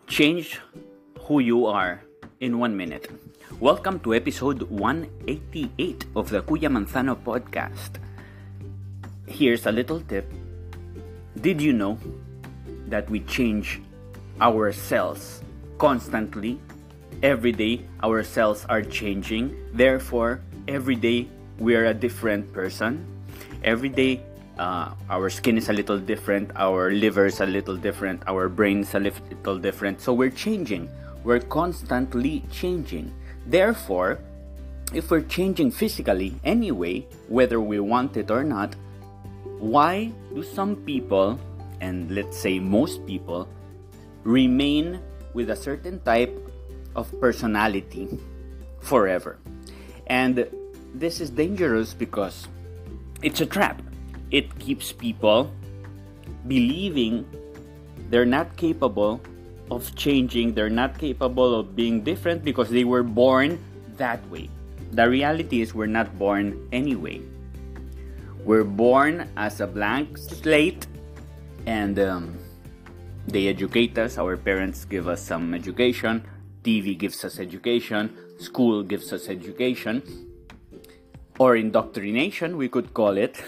Change who you are in 1 minute. Welcome to episode 188 of the Kuya Manzano podcast. Here's a little tip. Did you know that we change ourselves constantly? Every day, our cells are changing. Therefore, every day, we're a different person. Every day, our skin is a little different, our liver is a little different, our brain is a little different. So we're changing. We're constantly changing. Therefore, if we're changing physically anyway, whether we want it or not, why do some people, and let's say most people, remain with a certain type of personality forever? And this is dangerous because it's a trap. It keeps people believing they're not capable of changing, they're not capable of being different because they were born that way. The reality is we're not born anyway. We're born as a blank slate, and they educate us. Our parents give us some education, TV gives us education, school gives us education, or indoctrination, we could call it.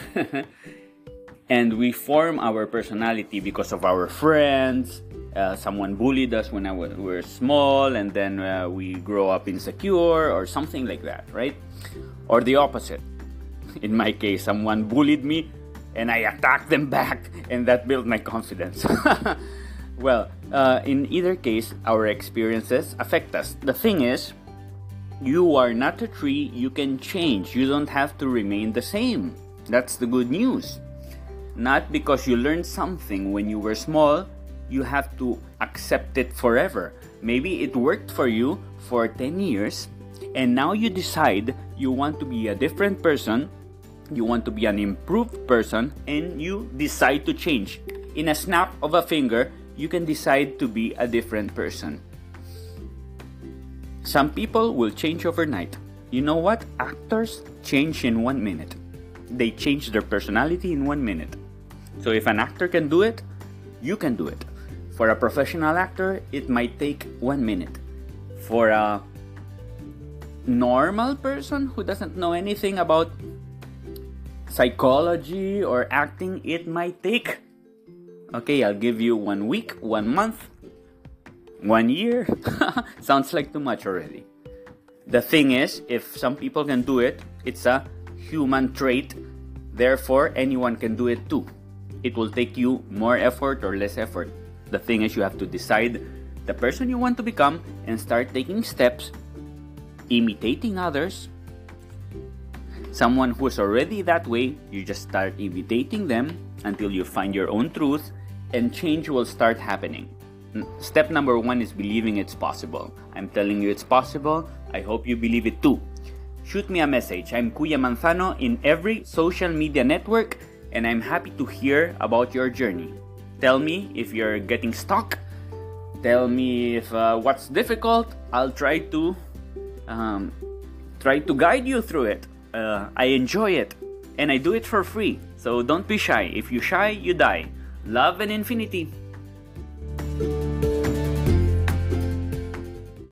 And we form our personality because of our friends. Someone bullied us when we were small, and then we grow up insecure or something like that, right? Or the opposite. In my case, someone bullied me and I attacked them back, and that built my confidence. Well, in either case, our experiences affect us. The thing is, you are not a tree, you can change. You don't have to remain the same. That's the good news. Not because you learned something when you were small, you have to accept it forever. Maybe it worked for you for 10 years, and now you decide you want to be a different person, you want to be an improved person, and you decide to change. In a snap of a finger, you can decide to be a different person. Some people will change overnight. You know what? Actors change in 1 minute. They change their personality in 1 minute. So if an actor can do it, you can do it. For a professional actor, it might take 1 minute. For a normal person who doesn't know anything about psychology or acting, it might take, I'll give you 1 week, 1 month, 1 year. Sounds like too much already. The thing is, if some people can do it, it's a human trait. Therefore, anyone can do it too. It will take you more effort or less effort. The thing is, you have to decide the person you want to become and start taking steps, imitating others. Someone who's already that way, you just start imitating them until you find your own truth, and change will start happening. Step number 1 is believing it's possible. I'm telling you it's possible. I hope you believe it too. Shoot me a message. I'm Kuya Manzano in every social media network, and I'm happy to hear about your journey. Tell me if you're getting stuck. Tell me if what's difficult. I'll try to guide you through it. I enjoy it, and I do it for free. So don't be shy. If you shy, you die. Love and infinity.